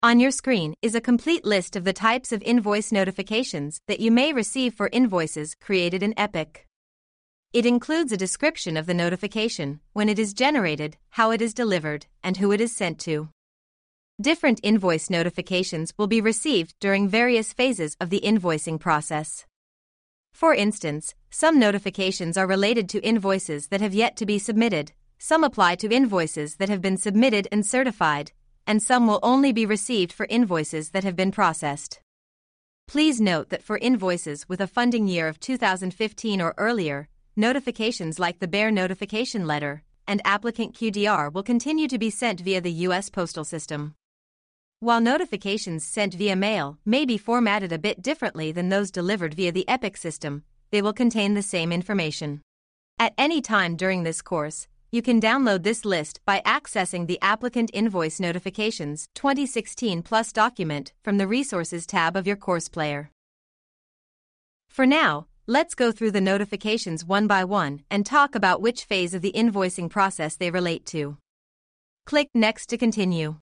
On your screen is a complete list of the types of invoice notifications that you may receive for invoices created in Epic. It includes a description of the notification, when it is generated, how it is delivered, and who it is sent to. Different invoice notifications will be received during various phases of the invoicing process. For instance, some notifications are related to invoices that have yet to be submitted, some apply to invoices that have been submitted and certified, and some will only be received for invoices that have been processed. Please note that for invoices with a funding year of 2015 or earlier, notifications like the Bear Notification Letter and Applicant QDR will continue to be sent via the U.S. postal system. While notifications sent via mail may be formatted a bit differently than those delivered via the Epic system, they will contain the same information. At any time during this course, you can download this list by accessing the Applicant Invoice Notifications 2016 Plus document from the Resources tab of your course player. For now, let's go through the notifications one by one and talk about which phase of the invoicing process they relate to. Click Next to continue.